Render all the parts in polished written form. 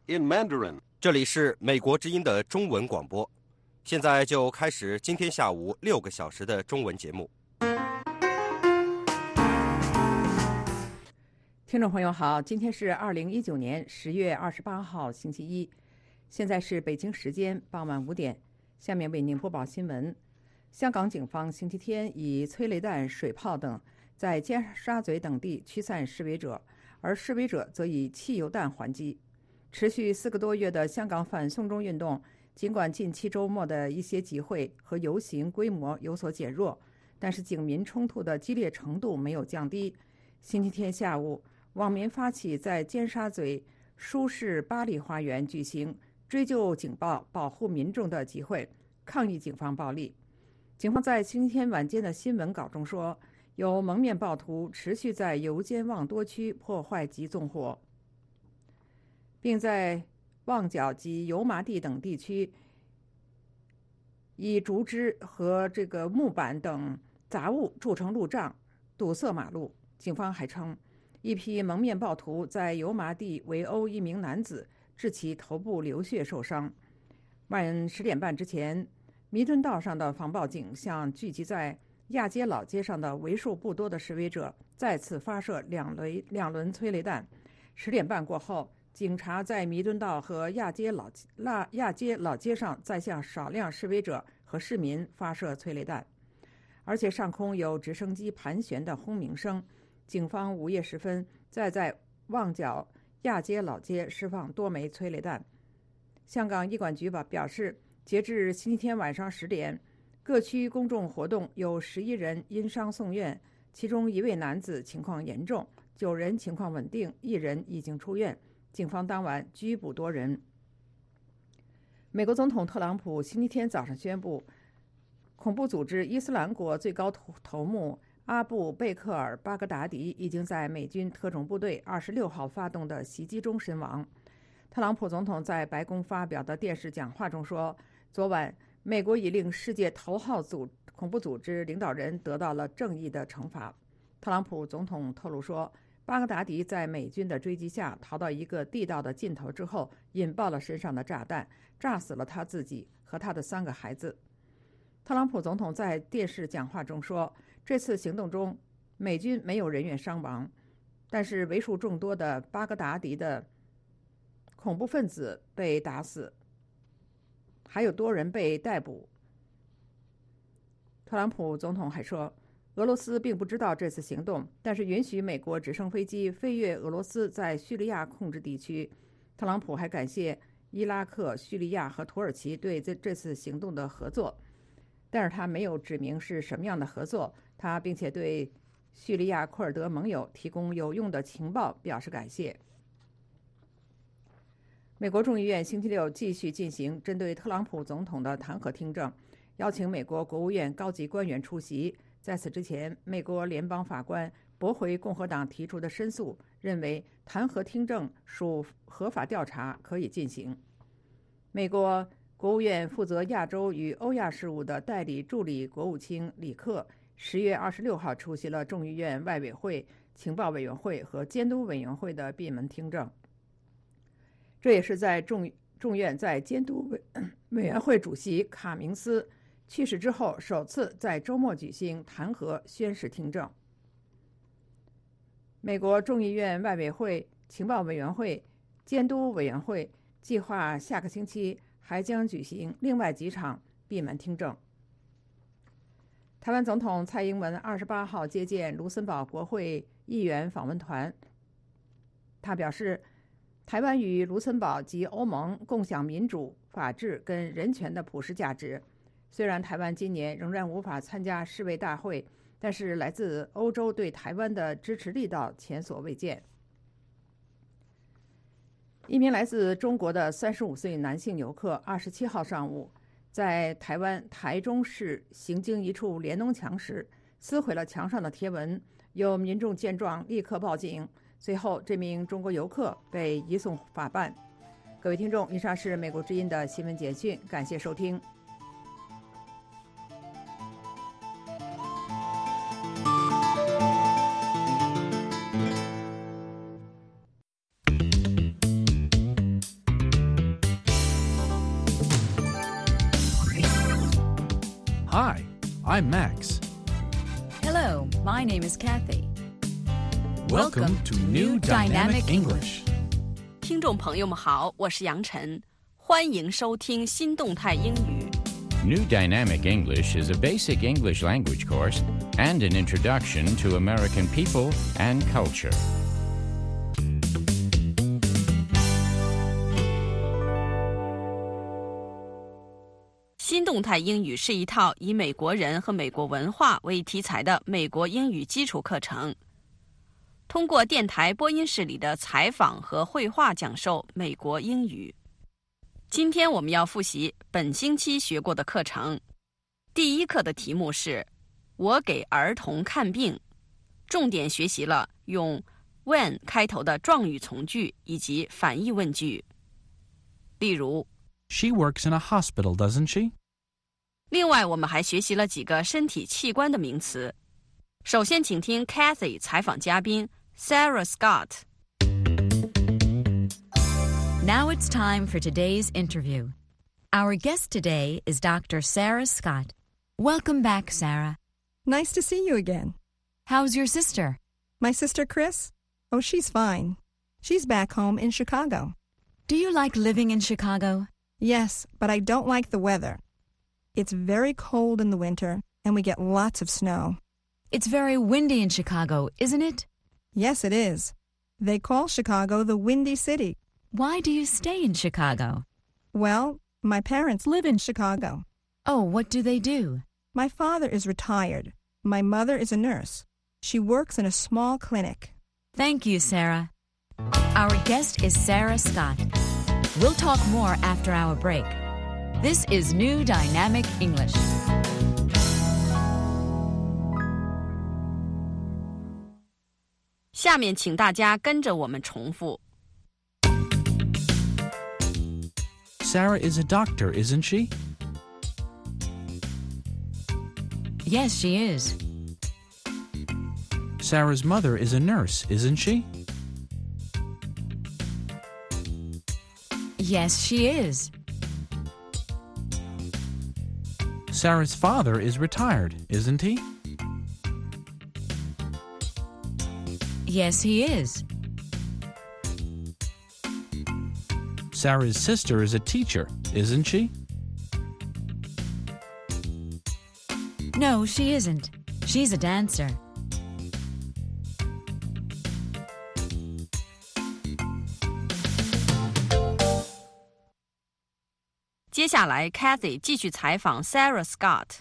in Mandarin. 这里是美国之音的中文广播，现在就开始今天下午6个小时的中文节目。 听众朋友好，今天是2019年10月28号星期一，现在是北京时间傍晚5点，下面为您播报新闻。香港警方星期天以催泪弹、水炮等在尖沙咀等地驱散示威者，而示威者则以汽油弹还击。持续4个多月的香港反送中运动，尽管近期周末的一些集会和游行规模有所减弱，但是警民冲突的激烈程度没有降低。星期天下午，网民发起在尖沙咀舒适巴黎花园举行追究警暴、保护民众的集会，抗议警方暴力。警方在星期天晚间的新闻稿中说，有蒙面暴徒持续在油尖旺多区破坏及纵火，并在旺角及油麻地等地区以竹枝和木板等杂物筑成路障，堵塞马路。警方还称，一批蒙面暴徒在油麻地围殴一名男子，致其头部流血受伤。晚10点半之前，弥敦道上的防暴警向聚集在亚街老街上的为数不多的示威者再次发射两轮催泪弹。10点半过后，警察在弥敦道和亚街老街上再向少量示威者和市民发射催泪弹，而且上空有直升机盘旋的轰鸣声。警方午夜时分在旺角亚街老街释放多枚催泪弹。香港医管局表示，截至星期天晚上10点，各区公众活动有11人因伤送院，其中1位男子情况严重，9人情况稳定，1人已经出院。警方当晚拘捕多人。美国总统特朗普星期天早上宣布，恐怖组织伊斯兰国最高头目阿布贝克尔·巴格达迪已经在美军特种部队26号发动的袭击中身亡。特朗普总统在白宫发表的电视讲话中说，昨晚美国已令世界头号恐怖组织领导人得到了正义的惩罚。特朗普总统透露说，巴格达迪在美军的追击下逃到一个地道的尽头之后，引爆了身上的炸弹，炸死了他自己和他的3个孩子。特朗普总统在电视讲话中说，这次行动中美军没有人员伤亡，但是为数众多的巴格达迪的恐怖分子被打死，还有多人被逮捕。特朗普总统还说，俄罗斯并不知道这次行动，但是允许美国直升飞机飞越俄罗斯在叙利亚控制地区。特朗普还感谢伊拉克、叙利亚和土耳其对这次行动的合作，但是他没有指明是什么样的合作。他并且对叙利亚库尔德盟友提供有用的情报表示感谢。美国众议院星期六继续进行针对特朗普总统的弹劾听证，邀请美国国务院高级官员出席。在此之前，美国联邦法官驳回共和党提出的申诉，认为弹劾听证属合法调查，可以进行。美国国务院负责亚洲与欧亚事务的代理助理国务卿里克10月26号出席了众议院外委会、情报委员会和监督委员会的闭门听证。这也是在众院在监督委员会主席卡明斯去世之后首次在周末举行弹劾宣誓听证。美国众议院外委会、情报委员会、监督委员会计划下个星期还将举行另外几场闭门听证。台湾总统蔡英文28号接见卢森堡国会议员访问团，他表示，台湾与卢森堡及欧盟共享民主、法治跟人权的普世价值。虽然台湾今年仍然无法参加世卫大会，但是来自欧洲对台湾的支持力道前所未见。一名来自中国的35岁男性游客27号上午在台湾台中市行经一处联农墙时撕毁了墙上的贴文，有民众见状立刻报警，随后这名中国游客被移送法办。各位听众，以上是美国之音的新闻简讯，感谢收听。 Hi, I'm Max. Hello, my name is Kathy. Welcome to New Dynamic English. 听众朋友们好，我是杨晨，欢迎收听新动态英语。 New Dynamic English is a basic English language course and an introduction to American people and culture. 新动态英语是一套以美国人和美国文化为题材的美国英语基础课程，通过电台播音室里的采访和绘画讲授美国英语。今天我们要复习本星期学过的课程。第一课的题目是我给儿童看病，重点学习了用 when 开头的状语从句以及反义问句。例如 She works in a hospital, doesn't she? 另外我们还学习了几个身体器官的名词。首先请听 Kathy 采访嘉宾 Sarah Scott。 Now it's time for today's interview. Our guest today is Dr. Sarah Scott. Welcome back, Sarah. Nice to see you again. How's your sister? My sister Chris? Oh, she's fine. She's back home in Chicago. Do you like living in Chicago? Yes, but I don't like the weather. It's very cold in the winter, and we get lots of snow. It's very windy in Chicago, isn't it? Yes, it is. They call Chicago the Windy City. Why do you stay in Chicago? Well, my parents live in Chicago. Oh, what do they do? My father is retired. My mother is a nurse. She works in a small clinic. Thank you, Sarah. Our guest is Sarah Scott. We'll talk more after our break. This is New Dynamic English. 下面请大家跟着我们重复。 Sarah is a doctor, isn't she? Yes, she is. Sarah's mother is a nurse, isn't she? Yes, she is. Sarah's father is retired, isn't he? Yes, he is. Sarah's sister is a teacher, isn't she? No, she isn't. She's a dancer. 「接下来 Kathy 继续采访 Sarah Scott。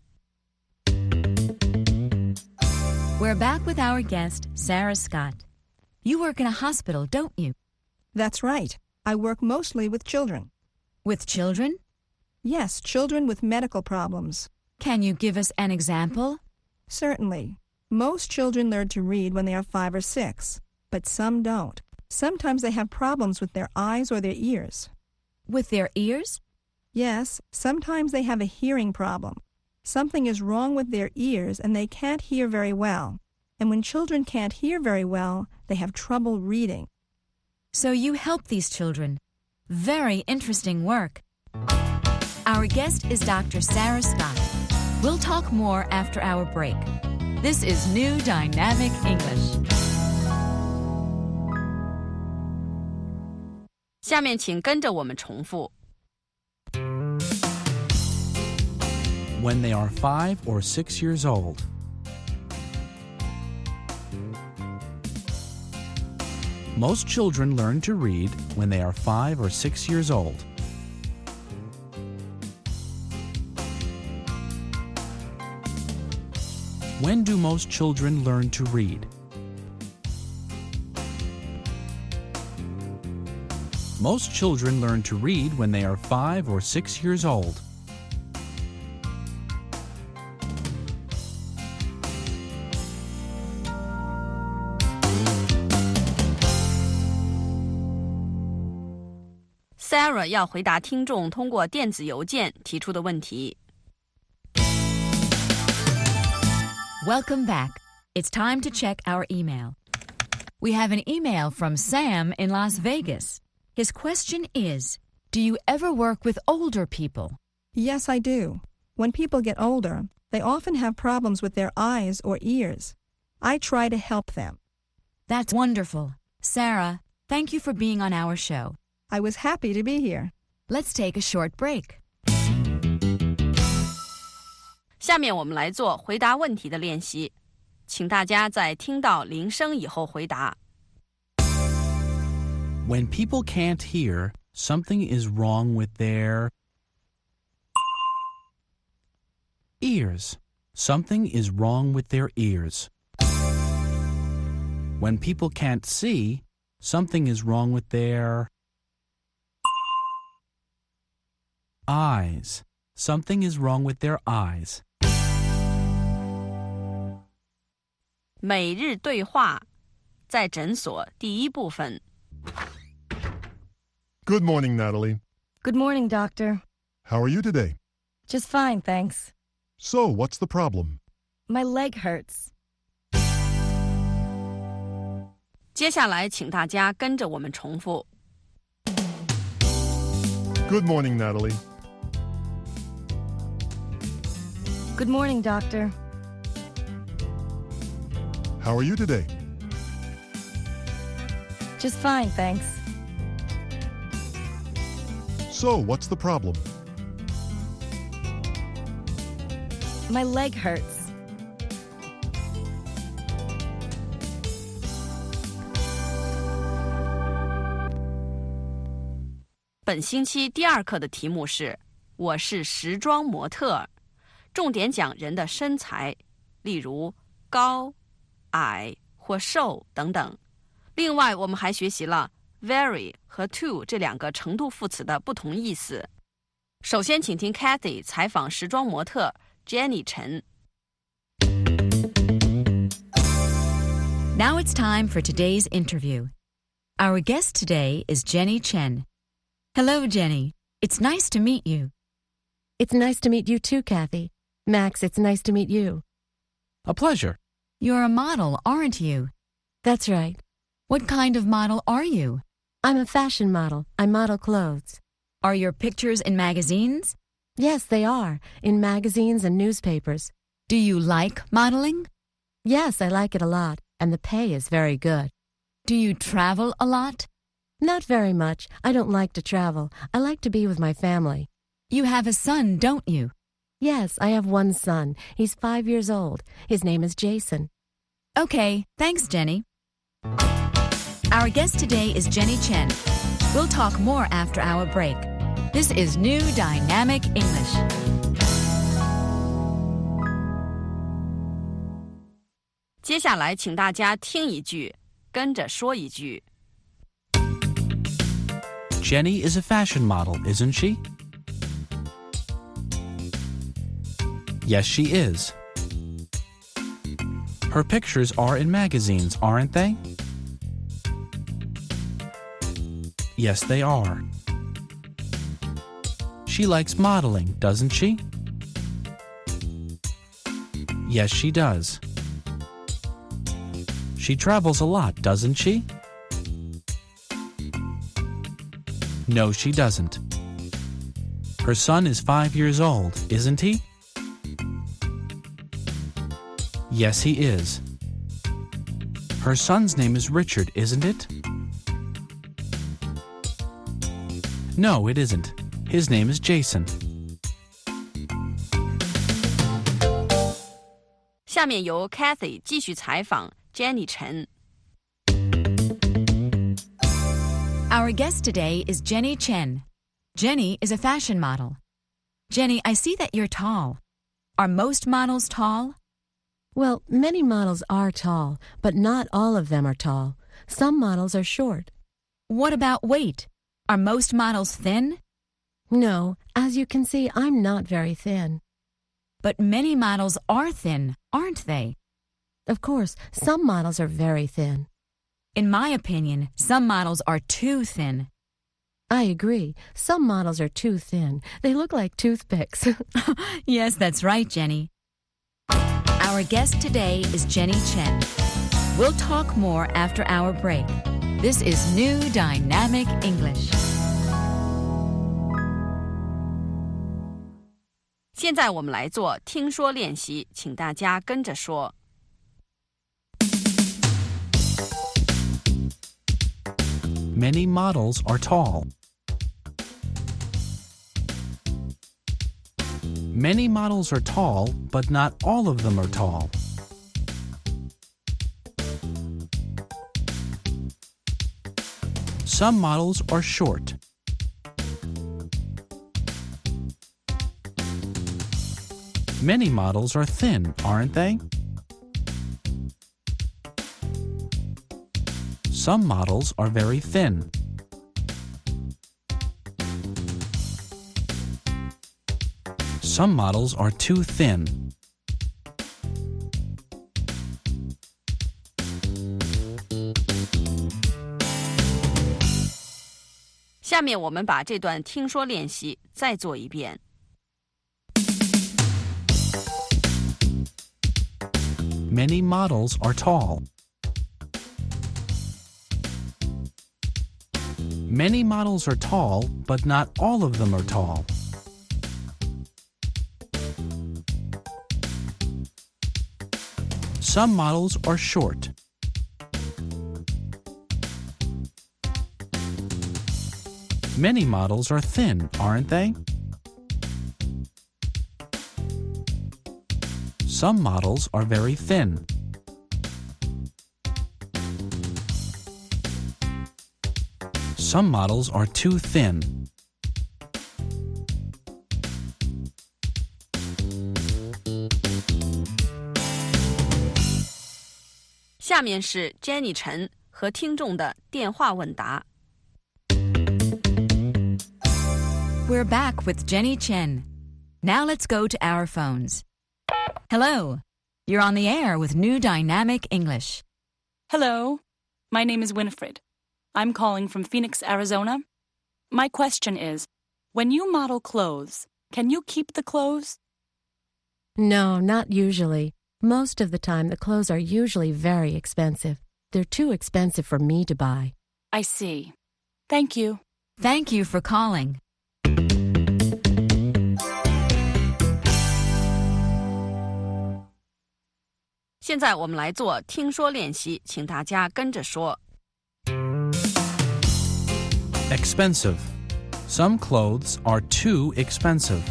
We're back with our guest, Sarah Scott. You work in a hospital, don't you? That's right. I work mostly with children. With children? Yes, children with medical problems. Can you give us an example? Certainly. Most children learn to read when they are 5 or 6, but some don't. Sometimes they have problems with their eyes or their ears. With their ears? Yes, sometimes they have a hearing problem. Something is wrong with their ears and they can't hear very well. And when children can't hear very well, they have trouble reading. So you help these children. Very interesting work. Our guest is Dr. Sarah Scott. We'll talk more after our break. This is New Dynamic English. 下面请跟着我们重复。 When they are 5 or 6 years old. Most children learn to read when they are 5 or 6 years old. When do most children learn to read? Most children learn to read when they are 5 or 6 years old. Sarah 要回答听众通过电子邮件提出的问题。 Welcome back. It's time to check our email. We have an email from Sam in Las Vegas. His question is, do you ever work with older people? Yes, I do. When people get older, they often have problems with their eyes or ears. I try to help them. That's wonderful. Sarah, thank you for being on our show. I was happy to be here. Let's take a short break. 下面我们来做回答问题的练习，请大家在听到铃声以后回答。 When people can't hear, something is wrong with their ears. Something is wrong with their ears. When people can't see, something is wrong with their eyes. Something is wrong with their eyes. 每日对话，在诊所第一部分。 Good morning, Natalie. Good morning, Doctor. How are you today? Just fine, thanks. So, what's the problem? My leg hurts. 接下来，请大家跟着我们重复。 Good morning, Natalie. Good morning, Doctor. How are you today? Just fine, thanks. So, what's the problem? My leg hurts. 本星期第二课的题目是“我是时装模特儿”，重点讲人的身材，例如高、矮或瘦等等。另外，我们还学习了 very 和 to 这两个程度副词的不同意思。首先，请听 Kathy 采访时装模特 Jenny 陈。 Now it's time for today's interview. Our guest today is Jenny Chen. Hello, Jenny. It's nice to meet you. It's nice to meet you too, Kathy. Max, it's nice to meet you. A pleasure. You're a model, aren't you? That's right. What kind of model are you? I'm a fashion model. I model clothes. Are your pictures in magazines? Yes, they are, in magazines and newspapers. Do you like modeling? Yes, I like it a lot, and the pay is very good. Do you travel a lot? Not very much. I don't like to travel. I like to be with my family. You have a son, don't you? Yes, I have one son. He's 5 years old. His name is Jason. Okay, thanks, Jenny. Our guest today is Jenny Chen. We'll talk more after our break. This is New Dynamic English. 接下来，请大家听一句，跟着说一句。 Jenny is a fashion model, isn't she? Yes, she is. Her pictures are in magazines, aren't they? Yes, they are. She likes modeling, doesn't she? Yes, she does. She travels a lot, doesn't she? No, she doesn't. Her son is 5 years old, isn't he? Yes, he is. Her son's name is Richard, isn't it? No, it isn't. His name is Jason. 下面由 Kathy 继续采访 Jenny 陈。 Our guest today is Jenny Chen. Jenny is a fashion model. Jenny, I see that you're tall. Are most models tall? Well, many models are tall, but not all of them are tall. Some models are short. What about weight? Are most models thin? No, as you can see, I'm not very thin. But many models are thin, aren't they? Of course, some models are very thin. In my opinion, some models are too thin. I agree. Some models are too thin. They look like toothpicks. Yes, that's right, Jenny. Our guest today is Jenny Chen. We'll talk more after our break. This is New Dynamic English. 接现在我们来做听说练习，请大家跟着说。 Many models are tall. Many models are tall, but not all of them are tall. Some models are short. Many models are thin, aren't they? Some models are very thin. Some models are too thin. 「下面我们把这段听说练习再做一遍。 Many models are tall. Many models are tall, but not all of them are tall. Some models are short. Many models are thin, aren't they? Some models are very thin. Some models are too thin. 下面是 Jenny 陈和听众的电话问答。We're back with Jenny Chen. Now let's go to our phones. Hello, you're on the air with New Dynamic English. Hello, my name is Winifred. I'm calling from Phoenix, Arizona. My question is, when you model clothes, can you keep the clothes? No, not usually. Most of the time, the clothes are usually very expensive. They're too expensive for me to buy. I see. Thank you. Thank you for calling. 现在我们来做听说练习，请大家跟着说。 Expensive. Some clothes are too expensive.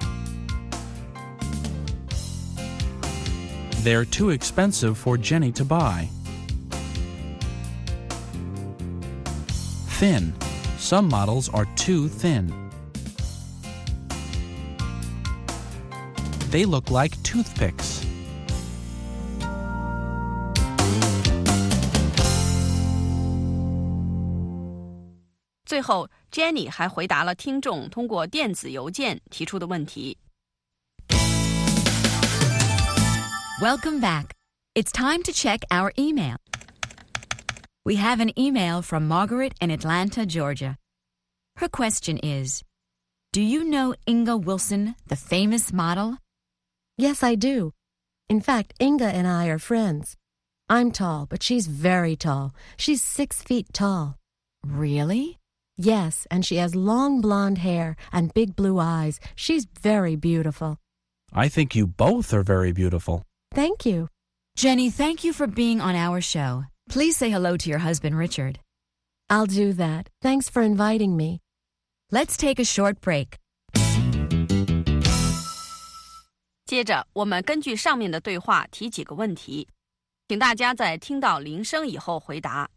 They're too expensive for Jenny to buy. Thin. Some models are too thin. They look like toothpicks. "最后 Jenny 还回答了听众通过电子邮件提出的问题。Welcome back. It's time to check our email. We have an email from Margaret in Atlanta, Georgia. Her question is, do you know Inga Wilson, the famous model? Yes, I do. In fact, Inga and I are friends. I'm tall, but she's very tall. She's 6 feet tall. Really? Yes, and she has long blonde hair and big blue eyes. She's very beautiful. I think you both are very beautiful. Thank you. Jenny, thank you for being on our show. Please say hello to your husband, Richard. I'll do that. Thanks for inviting me. Let's take a short break. 接着，我们根据上面的对话提几个问题，请大家在听到铃声以后回答。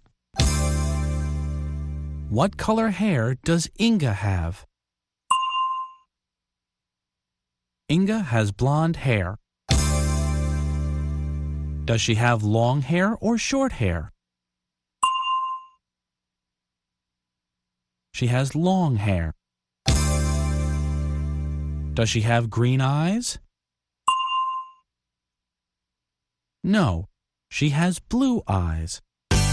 What color hair does Inga have? Inga has blonde hair. Does she have long hair or short hair? She has long hair. Does she have green eyes? No, she has blue eyes.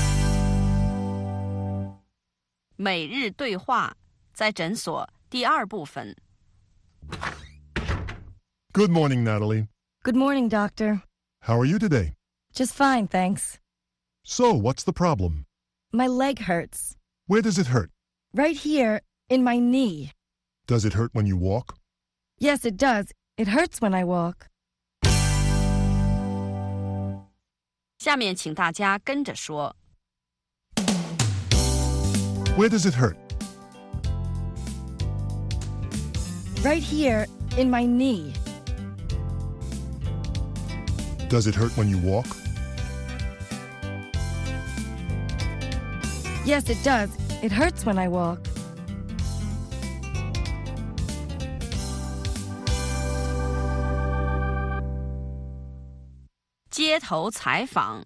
每日对话，在诊所第二部分。 Good morning, Natalie. Good morning, Doctor. How are you today? Just fine, thanks. So, what's the problem? My leg hurts. Where does it hurt? Right here, in my knee. Does it hurt when you walk? Yes, it does. It hurts when I walk. 下面请大家跟着说。 Where does it hurt? Right here, in my knee. Does it hurt when you walk? Yes, it does. It hurts when I walk. 街头采访。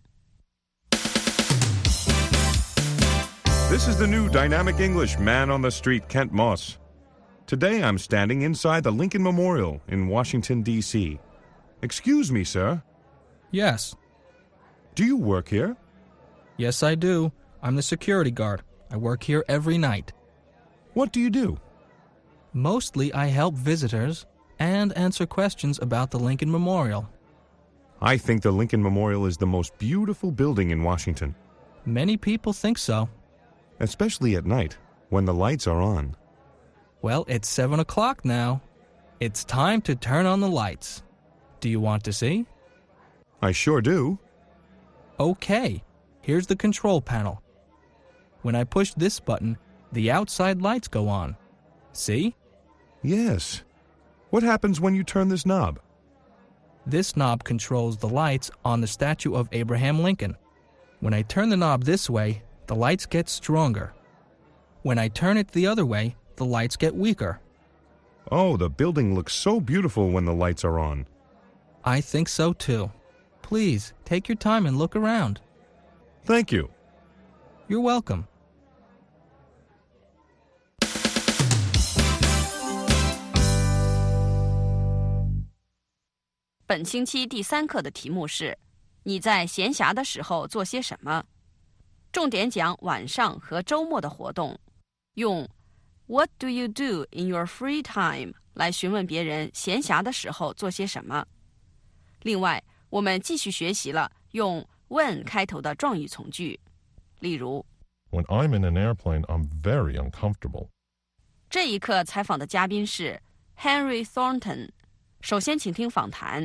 This is the new Dynamic English Man on the Street, Kent Moss. Today I'm standing inside the Lincoln Memorial in Washington, D.C. Excuse me, sir. Yes. Do you work here? Yes, I do. I'm the security guard. I work here every night. What do you do? Mostly I help visitors and answer questions about the Lincoln Memorial. I think the Lincoln Memorial is the most beautiful building in Washington. Many people think so. Especially at night, when the lights are on. Well, it's 7 o'clock now. It's time to turn on the lights. Do you want to see? I sure do. Okay, here's the control panel. When I push this button, the outside lights go on. See? Yes. What happens when you turn this knob? This knob controls the lights on the statue of Abraham Lincoln. When I turn the knob this way, the lights get stronger. When I turn it the other way, the lights get weaker. Oh, the building looks so beautiful when the lights are on. I think so too. Please, take your time and look around. Thank you. You're welcome. 本星期第3课的题目是你在闲暇的时候做些什么？重点讲晚上和周末的活动，用 What do you do in your free time 来询问别人闲暇的时候做些什么。另外，我们继续学习了用 when 开头的状语从句，例如 When I'm in an airplane, I'm very uncomfortable. 这一课采访的嘉宾是 Henry Thornton。首先请听访谈。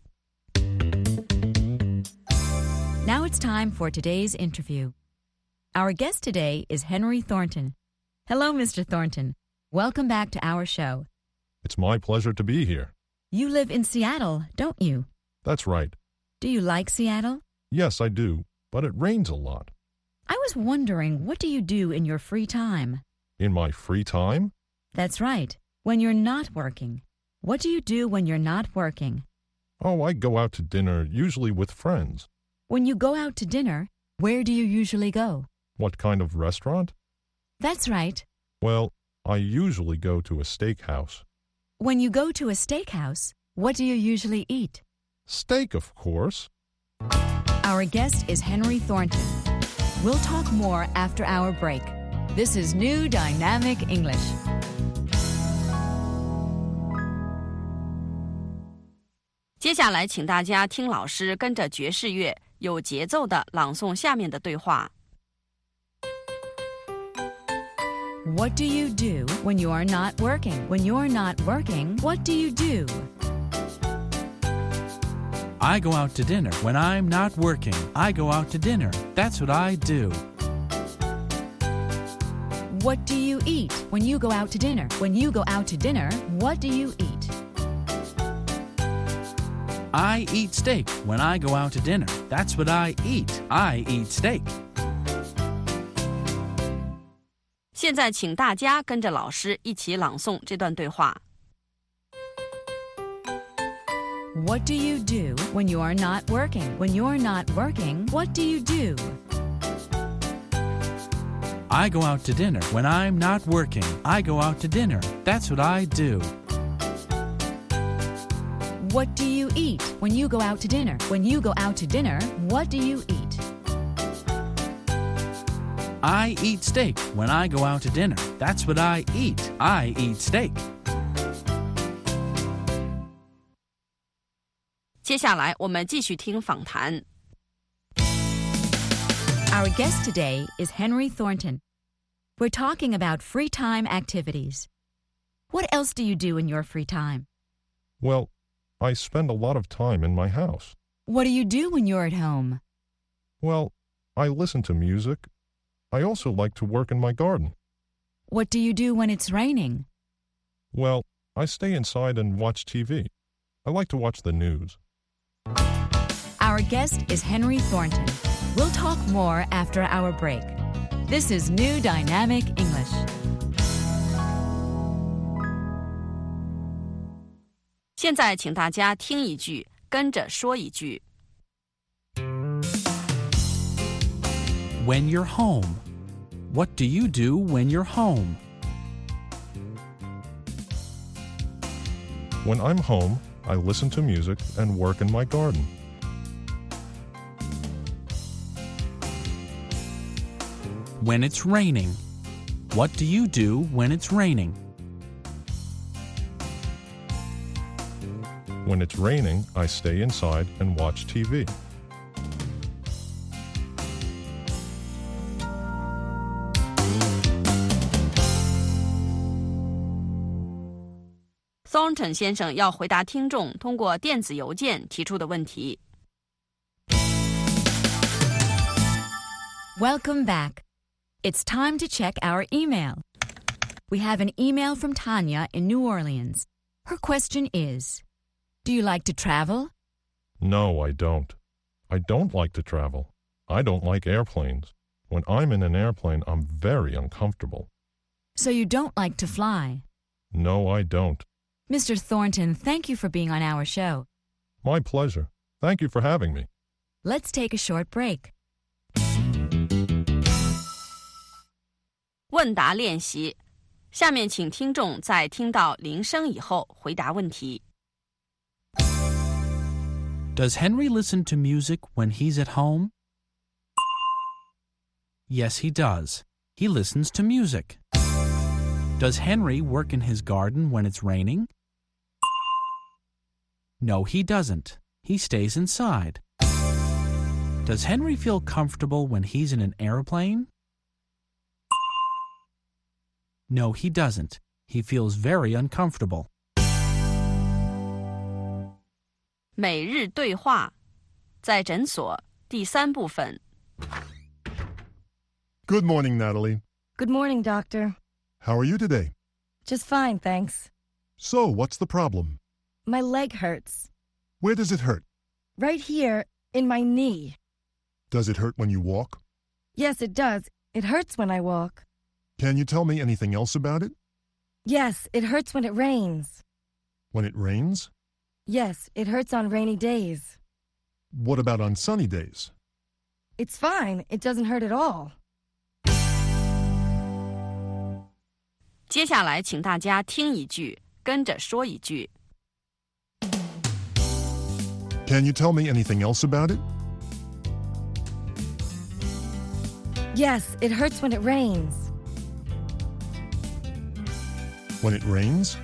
Now it's time for today's interview. Our guest today is Henry Thornton. Hello, Mr. Thornton. Welcome back to our show. It's my pleasure to be here. You live in Seattle, don't you? That's right. Do you like Seattle? Yes, I do, but it rains a lot. I was wondering, what do you do in your free time? In my free time? That's right, when you're not working. What do you do when you're not working? Oh, I go out to dinner, usually with friends. When you go out to dinner, where do you usually go? What kind of restaurant? That's right. Well, I usually go to a steakhouse. When you go to a steakhouse, what do you usually eat? Steak, of course. Our guest is Henry Thornton. We'll talk more after our break. This is New Dynamic English. 接下来请大家听老师跟着爵士乐有节奏的朗诵下面的对话。 What do you do when you are not working? When you're not working, what do you do? I go out to dinner. When I'm not working, I go out to dinner. That's what I do. What do you eat when you go out to dinner? When you go out to dinner, what do you eat? I eat steak when I go out to dinner. That's what I eat. I eat steak. 现在请大家跟着老师一起朗诵这段对话。 What do you do when you are not working? When you're not working, what do you do? I go out to dinner. When I'm not working, I go out to dinner. That's what I do. What do you eat when you go out to dinner? When you go out to dinner, what do you eat? I eat steak when I go out to dinner. That's what I eat. I eat steak. 接下来我们继续听访谈。 Our guest today is Henry Thornton. We're talking about free time activities. What else do you do in your free time? Well, I spend a lot of time in my house. What do you do when you're at home? Well, I listen to music. I also like to work in my garden. What do you do when it's raining? Well, I stay inside and watch TV. I like to watch the news. Our guest is Henry Thornton. We'll talk more after our break. This is New Dynamic English. 现在请大家听一句，跟着说一句。 When you're home. What do you do when you're home? When I'm home, I listen to music and work in my garden. When it's raining. What do you do when it's raining? When it's raining, I stay inside and watch TV. Thornton 先生要回答听众通过电子邮件提出的问题。 Welcome back. It's time to check our email. We have an email from Tanya in New Orleans. Her question is, do you like to travel? No, I don't. I don't like to travel. I don't like airplanes. When I'm in an airplane, I'm very uncomfortable. So you don't like to fly? No, I don't. Mr. Thornton, thank you for being on our show. My pleasure. Thank you for having me. Let's take a short break. 问答练习，下面请听众在听到铃声以后回答问题。 Does Henry listen to music when he's at home? Yes, he does. He listens to music. Does Henry work in his garden when it's raining? No, he doesn't. He stays inside. Does Henry feel comfortable when he's in an airplane? No, he doesn't. He feels very uncomfortable. 每日对话，在诊所，第3部分。 Good morning, Natalie. Good morning, Doctor. How are you today? Just fine, thanks. So, what's the problem? My leg hurts. Where does it hurt? Right here, in my knee. Does it hurt when you walk? Yes, it does. It hurts when I walk. Can you tell me anything else about it? Yes, it hurts when it rains. When it rains? Yes, it hurts on rainy days. What about on sunny days? It's fine. It doesn't hurt at all. 接下来请大家听一句，跟着说一句。 Can you tell me anything else about it? Yes, it hurts when it rains. When it rains?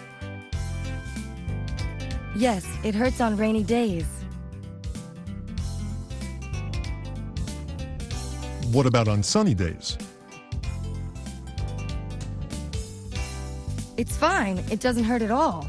Yes, it hurts on rainy days. What about on sunny days? It's fine. It doesn't hurt at all.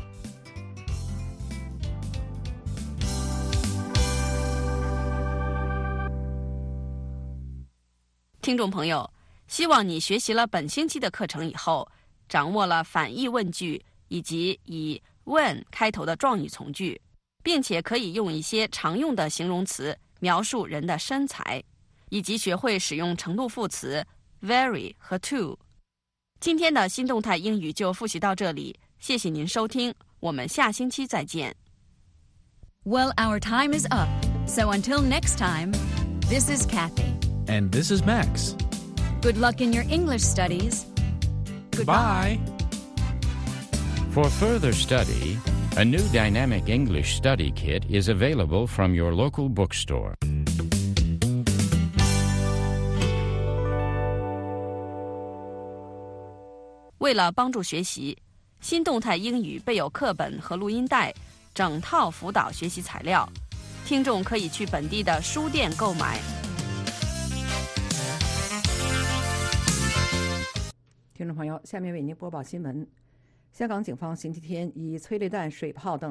听众朋友，希望你学习了本星期的课程以后，掌握了反义问句以及以 when 开头的状语从句，并且可以用一些常用的形容词描述人的身材，以及学会使用程度副词 very 和 to。今天的新动态英语就复习到这里，谢谢您收听，我们下星期再见。 Well, our time is up. So until next time, this is Kathy. And this is Max. Good luck in your English studies. Goodbye. For further study, a new Dynamic English Study Kit is available from your local bookstore. 为了帮助学习，新动态英语备有课本和录音带，整套辅导学习材料，听众可以去本地的书店购买。 听众朋友，下面为您播报新闻。香港警方星期天以催泪弹、水炮等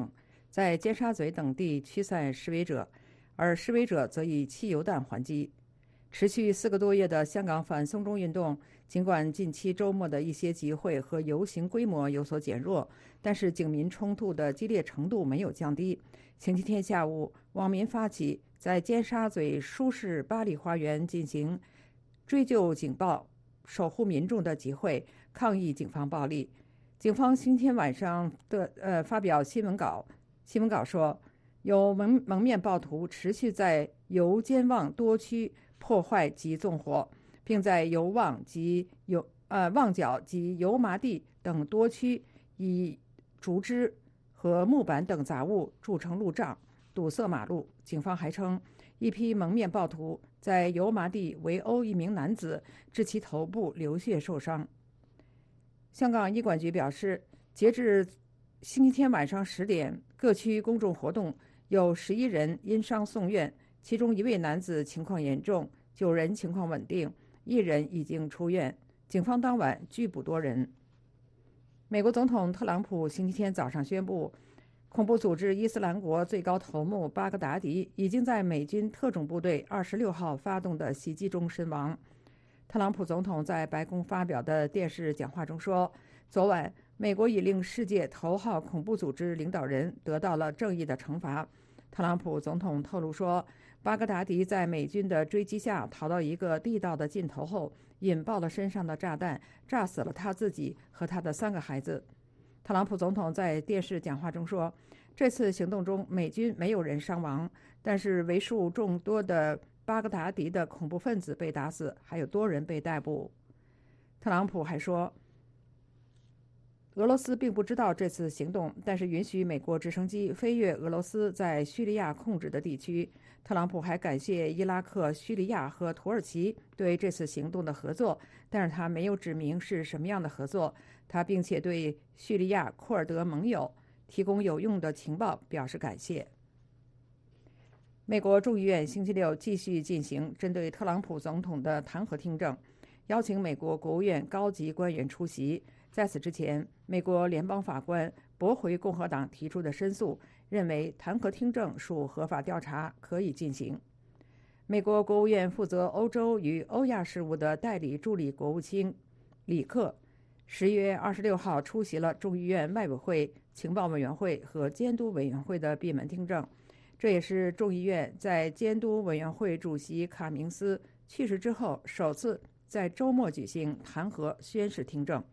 在尖沙咀等地驱散示威者，而示威者则以汽油弹还击。持续4个多月的香港反送中运动，尽管近期周末的一些集会和游行规模有所减弱，但是警民冲突的激烈程度没有降低。星期天下午，网民发起在尖沙咀舒适巴黎花园进行追究警暴、守护民众的集会，抗议警方暴力。警方星期天晚上的发表新闻稿说，有蒙面暴徒持续在油尖旺多区破坏及纵火，并在旺角及油麻地等多区以竹枝和木板等杂物筑成路障，堵塞马路。警方还称，一批蒙面暴徒在油麻地围殴一名男子，致其头部流血受伤。香港医管局表示，截至星期天晚上10点，各区公众活动有11人因伤送院，其中1位男子情况严重，9人情况稳定，1人已经出院。警方当晚拘捕多人。美国总统特朗普星期天早上宣布，恐怖组织伊斯兰国最高头目巴格达迪已经在美军特种部队26号发动的袭击中身亡。特朗普总统在白宫发表的电视讲话中说，昨晚美国已令世界头号恐怖组织领导人得到了正义的惩罚。特朗普总统透露说，巴格达迪在美军的追击下逃到一个地道的尽头后，引爆了身上的炸弹，炸死了他自己和他的3个孩子。特朗普总统在电视讲话中说，这次行动中美军没有人伤亡，但是为数众多的巴格达迪的恐怖分子被打死，还有多人被逮捕。特朗普还说，俄罗斯并不知道这次行动，但是允许美国直升机飞越俄罗斯在叙利亚控制的地区。特朗普还感谢伊拉克、叙利亚和土耳其对这次行动的合作，但是他没有指明是什么样的合作。他并且对叙利亚库尔德盟友提供有用的情报表示感谢。美国众议院星期六继续进行针对特朗普总统的弹劾听证，邀请美国国务院高级官员出席。在此之前，美国联邦法官驳回共和党提出的申诉，认为弹劾听证属合法调查，可以进行。美国国务院负责欧洲与欧亚事务的代理助理国务卿里克10月26号出席了众议院外委会、情报委员会和监督委员会的闭门听证。这也是众议院在监督委员会主席卡明斯去世之后首次在周末举行弹劾宣誓听证。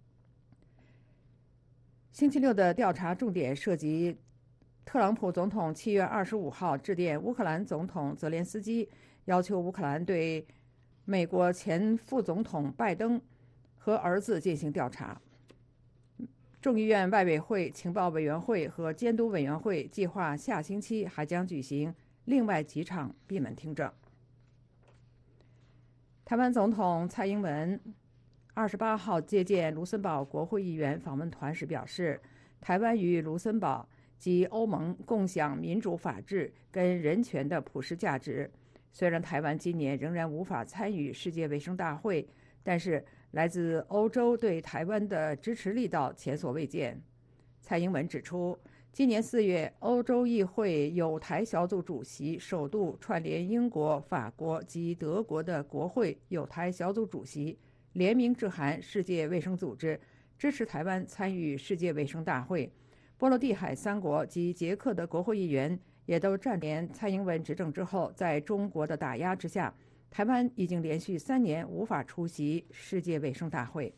星期六的调查重点涉及特朗普总统7月25号致电乌克兰总统泽连斯基，要求乌克兰对美国前副总统拜登和儿子进行调查。众议院外委会、情报委员会和监督委员会计划下星期还将举行另外几场闭门听证。台湾总统蔡英文28号接见卢森堡国会议员访问团时表示，台湾与卢森堡及欧盟共享民主、法治跟人权的普世价值。虽然台湾今年仍然无法参与世界卫生大会，但是来自欧洲对台湾的支持力道前所未见。蔡英文指出，今年4月，欧洲议会友台小组主席首度串联英国、法国及德国的国会友台小组主席，联名致函世界卫生组织，支持台湾参与世界卫生大会。波罗的海3国及捷克的国会议员也都站联蔡英文执政之后，在中国的打压之下，台湾已经连续3年无法出席世界卫生大会。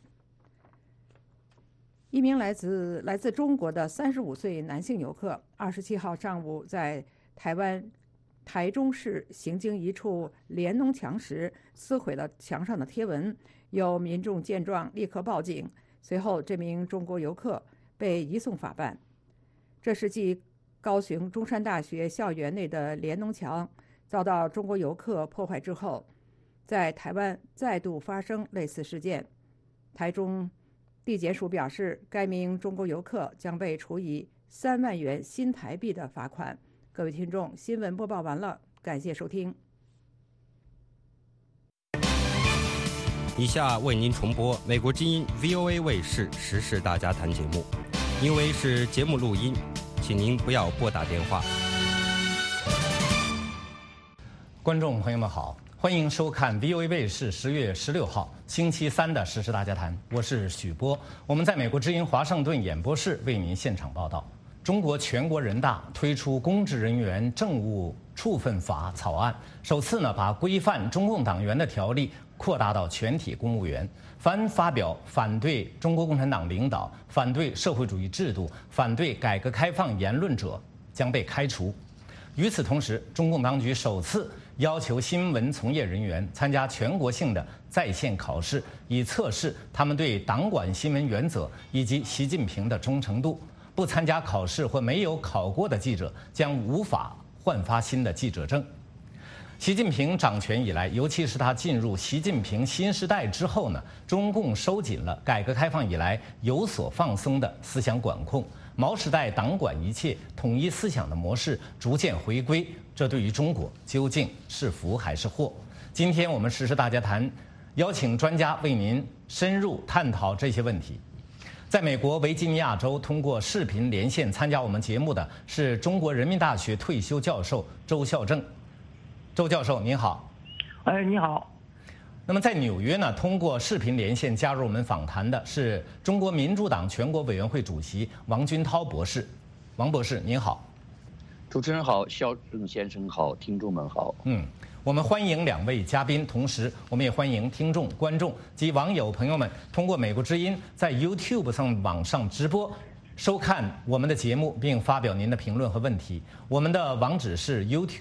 一名来自中国的35岁男性游客27号上午在台湾台中市行经一处联农墙时撕毁了墙上的贴文，有民众见状立刻报警，随后这名中国游客被移送法办。这是继高雄中山大学校园内的联农墙遭到中国游客破坏之后，在台湾再度发生类似事件。台中地检署表示，该名中国游客将被处以3万元新台币的罚款。各位听众，新闻播报完了，感谢收听。 以下为您重播美国之音 VOA 卫视时事大家谈节目。因为是节目录音， 请您不要拨打电话。 观众朋友们好，欢迎收看 VOA 卫视10月16号星期三的时事大家谈，我是许波。我们在美国之音华盛顿演播室为您现场报道。中国全国人大推出公职人员政务处分法草案，首次把规范中共党员的条例扩大到全体公务员。凡发表反对中国共产党领导、反对社会主义制度、反对改革开放言论者将被开除。与此同时，中共当局首次要求新闻从业人员参加全国性的在线考试，以测试他们对党管新闻原则以及习近平的忠诚度。不参加考试或没有考过的记者将无法换发新的记者证。习近平掌权以来，尤其是他进入习近平新时代之后呢，中共收紧了改革开放以来有所放松的思想管控，毛时代党管一切、统一思想的模式逐渐回归。这对于中国究竟是福还是祸？今天我们时事大家谈，邀请专家为您深入探讨这些问题。在美国维吉尼亚州通过视频连线参加我们节目的是中国人民大学退休教授周孝正。周教授您好。 你好。 那么在纽约呢，通过视频连线加入我们访谈的是中国民主党全国委员会主席王军涛博士。王博士您好。 主持人好，孝正先生好，听众们好。 我们欢迎两位嘉宾，同时我们也欢迎听众、观众及网友朋友们通过美国之音在 YouTube 网上直播收看我们的节目，并发表您的评论和问题。我们的网址是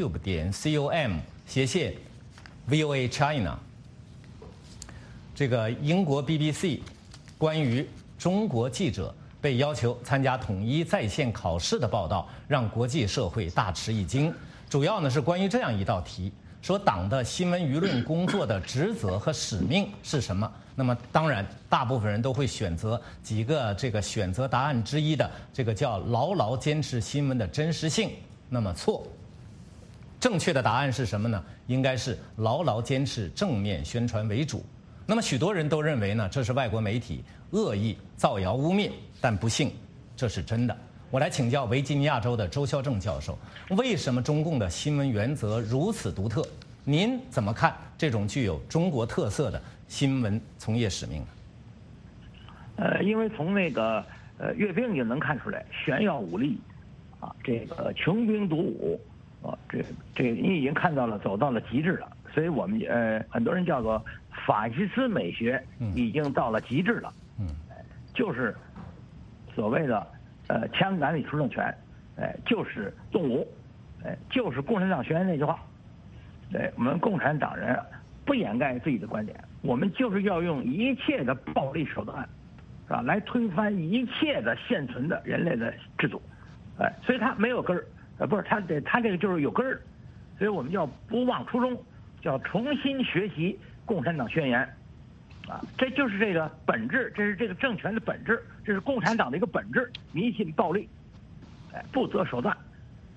youtube.com/VOA China。这个英国 BBC 关于中国记者被要求参加统一在线考试的报道，让国际社会大吃一惊。主要呢是关于这样一道题。说党的新闻舆论工作的职责和使命是什么？那么当然，大部分人都会选择几个这个选择答案之一的这个叫牢牢坚持新闻的真实性。那么错，正确的答案是什么呢？应该是牢牢坚持正面宣传为主。那么许多人都认为呢，这是外国媒体恶意造谣污蔑，但不幸这是真的。我来请教维吉尼亚州的周孝正教授，为什么中共的新闻原则如此独特？您怎么看这种具有中国特色的新闻从业使命呢？ 因为从那个阅兵就能看出来，炫耀武力，这个穷兵黩武，这你已经看到了，走到了极致了。所以我们很多人叫做法西斯美学已经到了极致了。就是所谓的枪杆里出政权，就是动武，就是共产党宣言那句话。对，我们共产党人不掩盖自己的观点，我们就是要用一切的暴力手段，是吧，来推翻一切的现存的人类的制度。所以他没有根儿，不是他这个就是有根儿，所以我们要不忘初衷，叫重新学习共产党宣言。这就是这个本质，这是这个政权的本质，这是共产党的一个本质，迷信暴力，不择手段。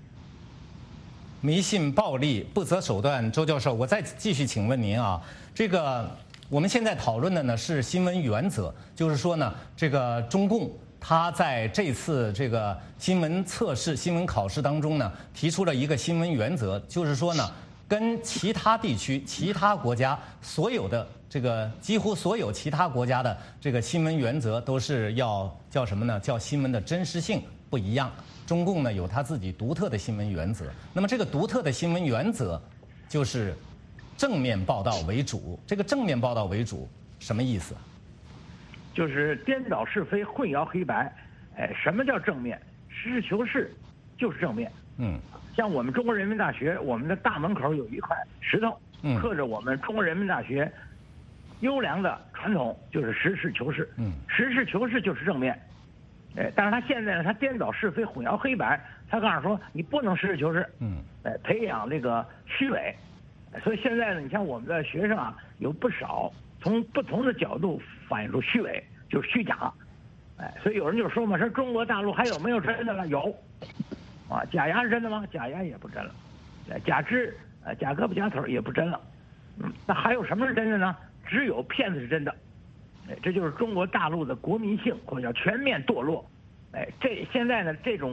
迷信暴力，不择手段。周教授，我再继续请问您啊，这个我们现在讨论的呢是新闻原则，就是说呢，这个中共他在这次这个新闻测试、新闻考试当中呢，提出了一个新闻原则，就是说呢，跟其他地区、其他国家所有的这个几乎所有其他国家的这个新闻原则都是要叫什么呢？叫新闻的真实性不一样。中共呢有它自己独特的新闻原则，那么这个独特的新闻原则就是正面报道为主。这个正面报道为主什么意思？ 就是颠倒是非、混淆黑白。什么叫正面？实事求是就是正面。像我们中国人民大学，我们的大门口有一块石头，刻着我们中国人民大学优良的传统，就是实事求是。实事求是就是正面。但是他现在呢，他颠倒是非、混淆黑白，他告诉说你不能实事求是，培养这个虚伪。所以现在呢，你像我们的学生啊，有不少从不同的角度反映出虚伪，就是虚假。所以有人就说嘛，说中国大陆还有没有真的了？有，假牙是真的吗？假牙也不真了，假肢、假胳膊、假腿也不真了。那还有什么是真的呢？只有骗子是真的。这就是中国大陆的国民性，或者叫全面堕落。这现在呢，这种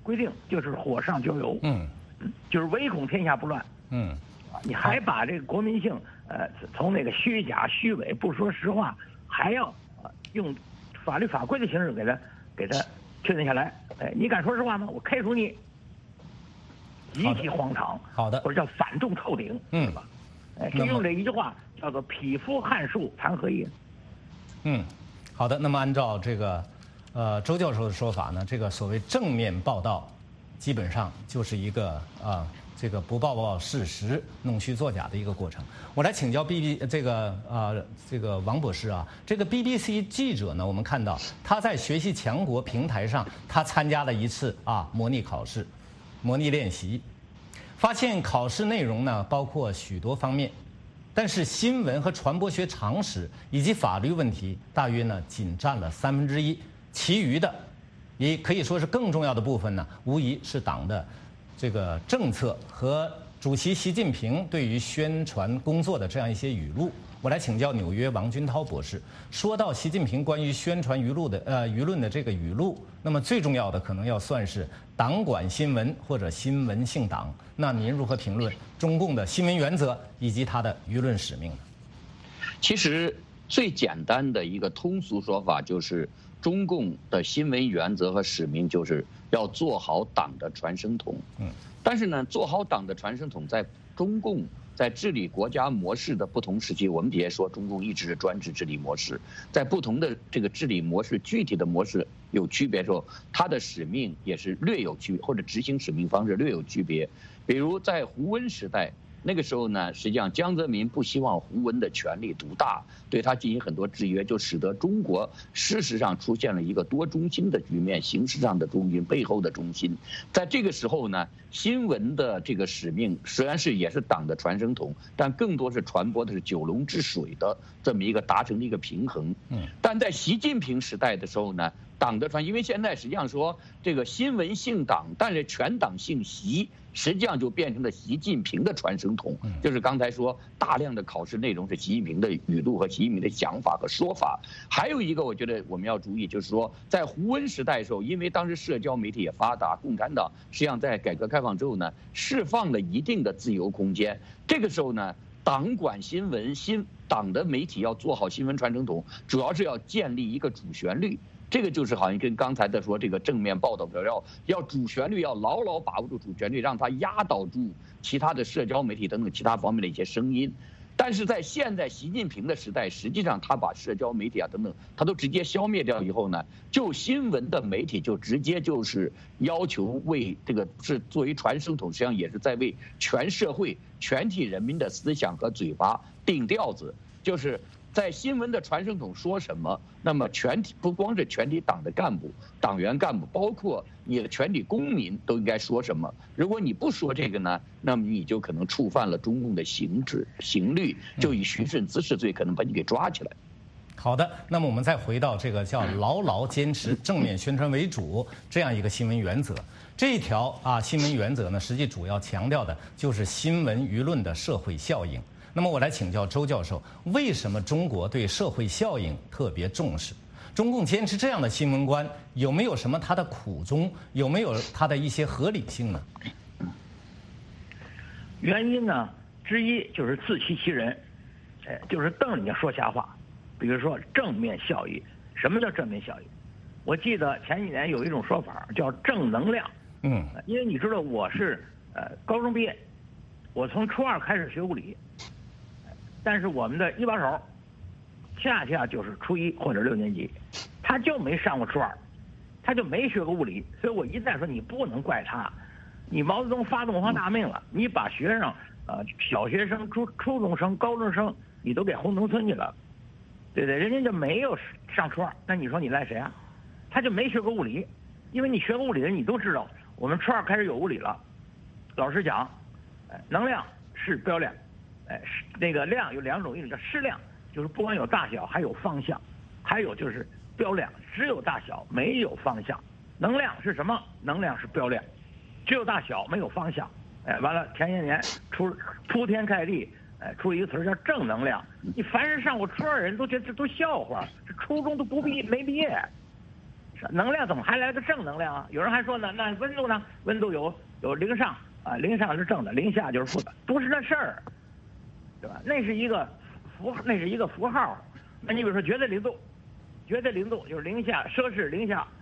规定就是火上浇油，就是唯恐天下不乱，你还把这个国民性，从那个虚假、虚伪、不说实话，还要用法律法规的形式给他确定下来。你敢说实话吗？我开除你，极其荒唐。 好的， 或者叫反动透顶，对吧？就用这一句话叫做匹夫撼树，谈何意？ 好的。那么按照这个周教授的说法呢，这个所谓正面报道，基本上就是一个这个不报事实、弄虚作假的一个过程。我来请教这个王博士啊，这个 BBC 记者呢，我们看到他在学习强国平台上，他参加了一次模拟考试、模拟练习，发现考试内容呢包括许多方面，但是新闻和传播学常识以及法律问题大约呢仅占了1/3，其余的也可以说是更重要的部分呢，无疑是党的这个政策和主席习近平对于宣传工作的这样一些语录。我来请教纽约王军涛博士，说到习近平关于宣传舆论的这个语录，那么最重要的可能要算是党管新闻或者新闻姓党。那您如何评论中共的新闻原则以及它的舆论使命呢？ 其实最简单的一个通俗说法就是中共的新闻原则和使命就是要做好党的传声筒。但是呢，做好党的传声筒，在中共在治理国家模式的不同时期，我们别说中共一直是专制治理模式，在不同的这个治理模式，具体的模式有区别的时候，它的使命也是略有区别，或者执行使命方式略有区别。比如在胡温时代，那个时候呢，实际上江泽民不希望胡温的权力独大，对他进行很多制约，就使得中国事实上出现了一个多中心的局面，形式上的中心，背后的中心。在这个时候呢，新闻的这个使命虽然也是党的传声筒，但更多是传播的是九龙治水的这么一个达成的一个平衡。但在习近平时代的时候呢，党的因为现在实际上说这个新闻姓党，但是全党姓习，实际上就变成了习近平的传声筒。就是刚才说大量的考试内容是习近平的语录和习近平的想法和说法。还有一个我觉得我们要注意，就是说在胡温时代的时候，因为当时社交媒体也发达，共产党实际上在改革开放之后呢，释放了一定的自由空间。这个时候呢，党管新闻，党的媒体要做好新闻传声筒，主要是要建立一个主旋律。这个就是好像跟刚才的说这个正面报道要主旋律，要牢牢把握住主旋律，让它压倒住其他的社交媒体等等其他方面的一些声音。但是在现在习近平的时代，实际上他把社交媒体等等他都直接消灭掉以后呢，就新闻的媒体就直接就是要求为这个是作为传声筒，实际上也是在为全社会全体人民的思想和嘴巴定调子，就是在新闻的传声筒说什么，那么全体不光是全体党的干部、党员干部，包括你的全体公民都应该说什么。如果你不说这个呢，那么你就可能触犯了中共的刑律，就以寻衅滋事罪可能把你给抓起来。 好的，那么我们再回到这个叫牢牢坚持正面宣传为主这样一个新闻原则。这一条新闻原则呢，实际主要强调的就是新闻舆论的社会效应。那么我来请教周教授，为什么中国对社会效应特别重视？中共坚持这样的新闻观，有没有什么它的苦衷？有没有它的一些合理性呢？ 原因呢之一就是自欺欺人，就是瞪着你说瞎话。比如说正面效益，什么叫正面效益？我记得前几年有一种说法叫正能量。因为你知道我是高中毕业，我从初2开始学物理。但是我们的一把手，恰恰就是初1或者6年级，他就没上过初2，他就没学过物理，所以我一再说你不能怪他，你毛泽东发动荒大命了，你把学生小学生、初中生、高中生，你都给轰农村去了，对不对？人家就没有上初2，那你说你赖谁啊？他就没学过物理，因为你学过物理的你都知道，我们初2开始有物理了，老师讲，能量是标量。那个量有2种，一种叫矢量，就是不光有大小，还有方向；还有就是标量，只有大小没有方向。能量是什么？能量是标量，只有大小没有方向。完了，前些年铺天盖地，出一个词叫正能量。你凡是上过初2人都觉得这都笑话，这初中都没毕业， 能量怎么还来个正能量啊？有人还说呢，那温度呢？温度有零上啊，零上是正的，零下就是负的，不是那事儿，对吧？那是一个符号。那你比如说绝对零度就是零下摄氏零下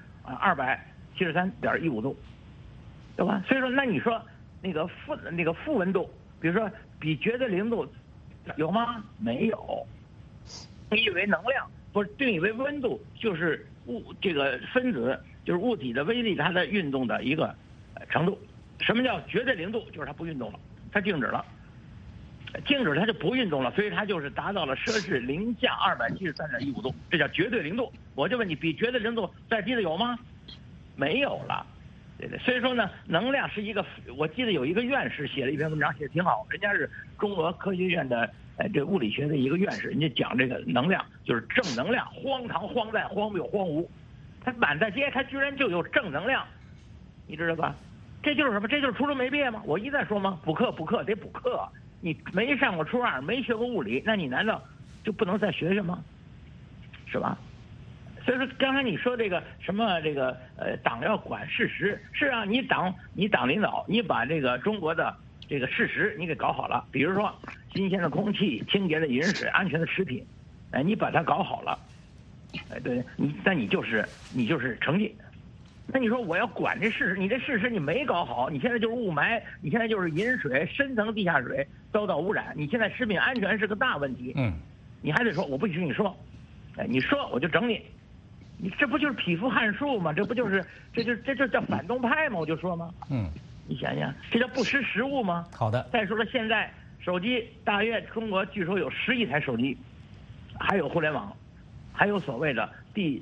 273.15度，对吧？所以说，那你说那个负温度，比如说比绝对零度有吗？没有。定义为能量，不是定义为温度，就是这个分子就是物体的微粒它的运动的一个程度。什么叫绝对零度？就是它不运动了，它静止了。静止它就不运动了，所以它就是达到了摄氏零下273.15度，这叫绝对零度。我就问你，比绝对零度再低的有吗？没有了，对对。所以说呢，能量是一个，我记得有一个院士写了一篇文章，写得挺好，人家是中俄科学院的这物理学的一个院士，人家讲这个能量就是正能量，荒唐、荒诞、荒谬、荒芜，它满大街，它居然就有正能量，你知道吧？这就是什么？这就是初中没毕业吗？我一再说吗？补课得补课。你没上过初二，没学过物理，那你难道就不能再学学吗？是吧？所以说刚才你说这个什么这个党要管事实，是啊，你党领导，你把这个中国的这个事实你给搞好了，比如说新鲜的空气、清洁的饮水、安全的食品，哎，你把它搞好了，哎，对你就是成绩。那你说我要管这事实，你这事实你没搞好，你现在就是雾霾，你现在就是饮水、深层地下水遭到污染，你现在食品安全是个大问题。你还得说我不许你说，哎，你说我就整你，你这不就是匹夫汉术吗？这就叫反动派吗？我就说吗？你想想，这叫不识时务吗？ 好的。 再说了，现在手机大约中国据说有10亿台手机，还有互联网，还有所谓的第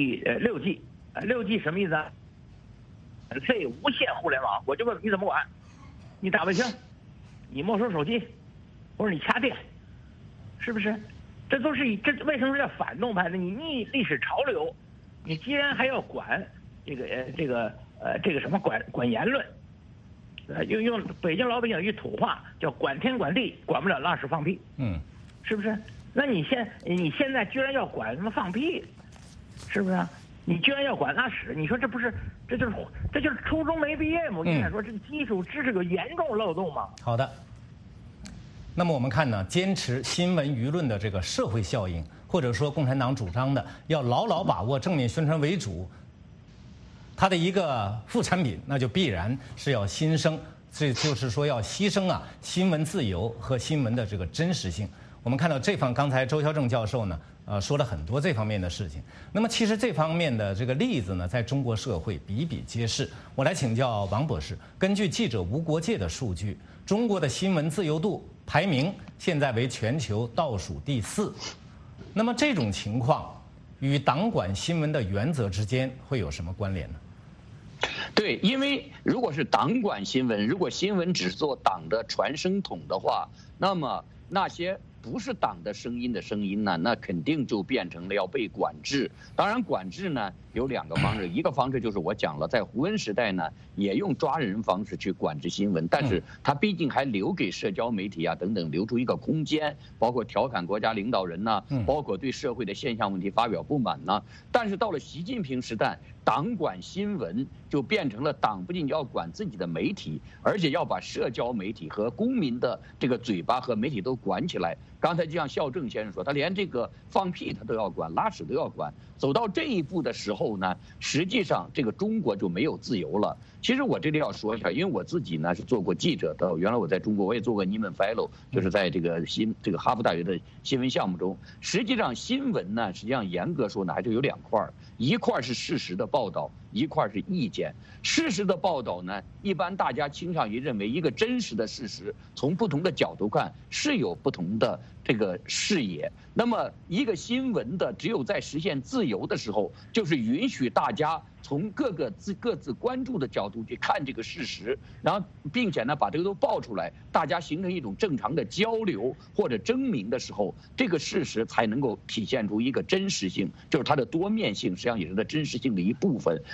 6G。6G 什么意思啊？可以无线互联网。我就问你怎么管？你打卫星，你没收手机，或者你掐电，是不是？这都是这为什么叫反动派呢？你逆历史潮流，你既然还要管这个什么管言论，用北京老百姓一土话叫管天管地，管不了拉屎放屁，是不是？那你现在居然要管什么放屁，是不是？你居然要管拉屎，你说这就是初中没毕业吗？我跟你说，这个基础知识有严重漏洞吗？ 好的。那么我们看呢，坚持新闻舆论的这个社会效应，或者说共产党主张的要牢牢把握正面宣传为主，它的一个副产品，那就必然是要这就是说要牺牲新闻自由和新闻的这个真实性。我们看到刚才周孝正教授呢，说了很多这方面的事情。那么其实这方面的这个例子呢，在中国社会比比皆是。我来请教王博士，根据记者无国界的数据，中国的新闻自由度排名现在为全球倒数第4。那么这种情况与党管新闻的原则之间会有什么关联呢？ 对，因为如果是党管新闻，如果新闻只做党的传声筒的话，那么那些不是党的声音呢，那肯定就变成了要被管制。当然，管制呢有2个方式，一个方式就是我讲了，在胡温时代呢，也用抓人方式去管制新闻，但是他毕竟还留给社交媒体等等留出一个空间，包括调侃国家领导人呢，包括对社会的现象问题发表不满呢。但是到了习近平时代，党管新闻就变成了党不仅要管自己的媒体，而且要把社交媒体和公民的这个嘴巴和媒体都管起来。刚才就像孝正先生说，他连这个放屁他都要管，拉屎都要管。走到这一步的时候呢，实际上这个中国就没有自由了。其实我这里要说一下，因为我自己呢是做过记者的，原来我在中国我也做过 Nieman Fellow， 就是在这个哈佛大学的新闻项目中。实际上新闻呢，实际上严格说呢，还是有2块，一块是事实的报道，一块是意见。事实的报道呢，一般大家倾向于认为一个真实的事实，从不同的角度看是有不同的这个视野。那么一个新闻的只有在实现自由的时候，就是允许大家从各自关注的角度去看这个事实，然后并且呢把这个都报出来，大家形成一种正常的交流或者争鸣的时候，这个事实才能够体现出一个真实性，就是它的多面性，实际上也是它真实性的一部分。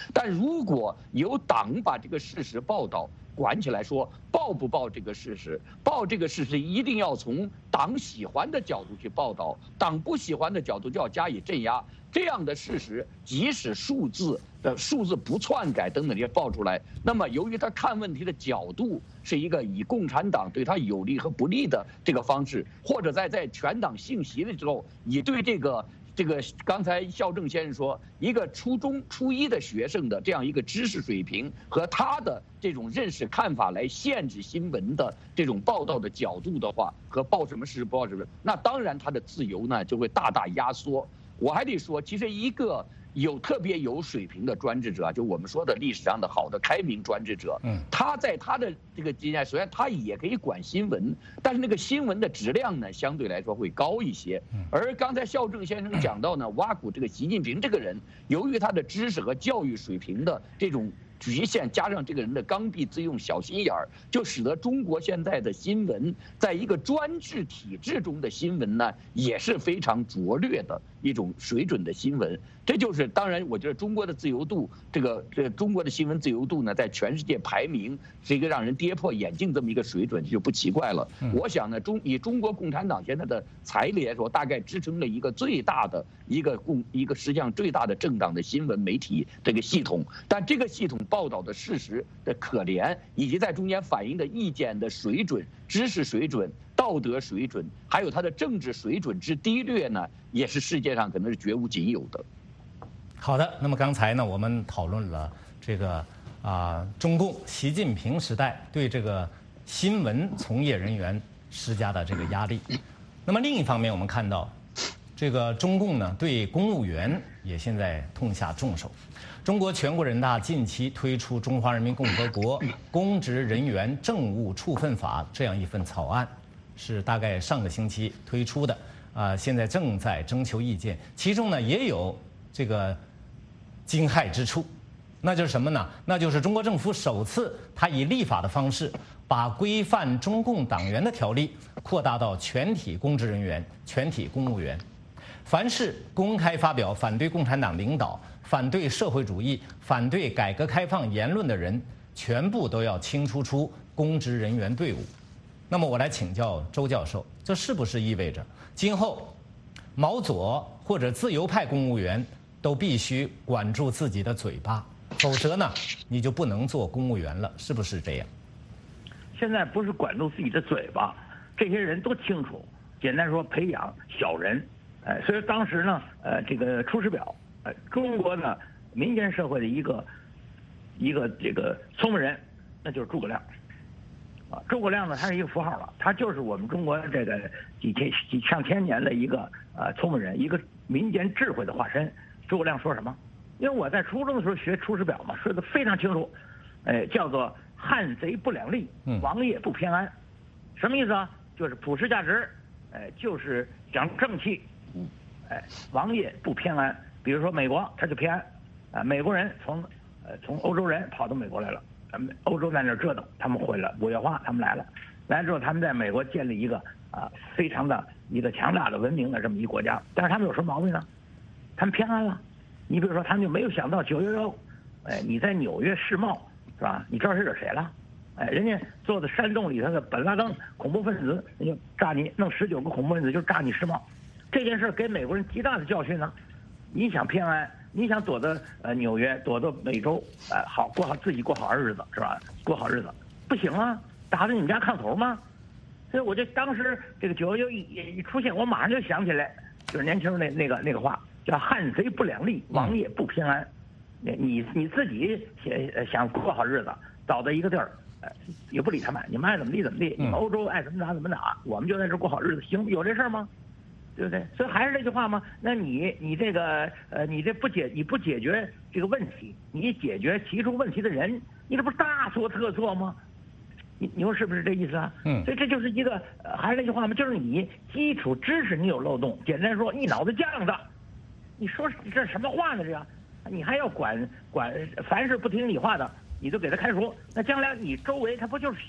但如果由党把这个事实报道管起来，说报不报这个事实，报这个事实一定要从党喜欢的角度去报道，党不喜欢的角度就要加以镇压。这样的事实，即使数字不篡改等等这些报出来，那么由于他看问题的角度是一个以共产党对他有利和不利的这个方式，或者在全党信息的时候，以对这个刚才孝正先生说，一个初中初一的学生的这样一个知识水平和他的这种认识看法来限制新闻的这种报道的角度的话，和报什么事不报什么，那当然他的自由呢就会大大压缩。我还得说，其实一个特别有水平的专制者，就我们说的历史上的好的开明专制者，他在他的这个阶段，虽然他也可以管新闻，但是那个新闻的质量呢，相对来说会高一些。而刚才孝正先生讲到呢，挖苦这个习近平这个人，由于他的知识和教育水平的这种局限，加上这个人的刚愎自用、小心眼儿，就使得中国现在的新闻，在一个专制体制中的新闻呢，也是非常拙劣的一种水准的新闻。这就是当然，我觉得中国的自由度，这个中国的新闻自由度呢，在全世界排名是一个让人跌破眼镜这么一个水准，就不奇怪了。我想呢，以中国共产党现在的财力来说，大概支撑了一个最大的一个实际上最大的政党的新闻媒体这个系统，但这个系统报道的事实的可怜，以及在中间反映的意见的水准、知识水准、道德水准，还有它的政治水准之低劣呢，也是世界上可能是绝无仅有的。 好的，那么刚才呢，我们讨论了这个中共习近平时代对这个新闻从业人员施加的这个压力。那么另一方面，我们看到这个中共呢对公务员也现在痛下重手。中国全国人大近期推出《中华人民共和国公职人员政务处分法》这样一份草案，是大概上个星期推出的，现在正在征求意见，其中呢也有这个惊骇之处，那就是什么呢？那就是中国政府首次它以立法的方式，把规范中共党员的条例扩大到全体公职人员、全体公务员。凡是公开发表反对共产党领导、反对社会主义、反对改革开放言论的人，全部都要清除出公职人员队伍。那么我来请教周教授，这是不是意味着今后毛左或者自由派公务员都必须管住自己的嘴巴，否则呢，你就不能做公务员了，是不是这样？ 现在不是管住自己的嘴巴，这些人都清楚。简单说，培养小人。所以当时呢，这个《出师表》，中国的民间社会的一个这个聪明人，那就是诸葛亮。诸葛亮呢，他是一个符号了，他就是我们中国这个几上千年的一个聪明人，一个民间智慧的化身。诸葛亮说什么？因为我在初中的时候学《出师表》嘛，说的非常清楚，叫做汉贼不两立，王爷不偏安。什么意思啊？就是普世价值，就是讲正气，王爷不偏安。比如说美国，他就偏安，美国人从欧洲人跑到美国来了，欧洲在那儿折腾，他们回来，五月花他们来了之后，他们在美国建立一个非常的一个强大的文明的这么一个国家。但是他们有什么毛病呢？他们偏安了。你比如说，他们就没有想到911，你在纽约世贸是吧？你知道是惹谁了？人家坐在山洞里头的本拉登恐怖分子，那就炸你，弄19个恐怖分子就炸你世贸。这件事给美国人极大的教训呢。你想偏安，你想躲到纽约，躲到美洲，好自己过好日子是吧？过好日子不行啊，打到你们家炕头吗？所以我就当时这个911一出现，我马上就想起来，就是年轻人那个话，叫汉贼不两立，王爷不偏安。你自己想过好日子，找到一个地儿，也不理他们，你们爱怎么地怎么地，你们欧洲爱怎么打怎么打，我们就在这过好日子，行？有这事儿吗？对不对？所以还是这句话嘛，那你这个你不解决这个问题，你解决提出问题的人，你这不是大错特错吗？你说是不是这意思啊？所以这就是一个还是那句话嘛，就是你基础知识你有漏洞，简单说，一脑子犟子。你说这什么话呢？这样，你还要管，凡是不听你话的，你就给他开除。那将来你周围他不就是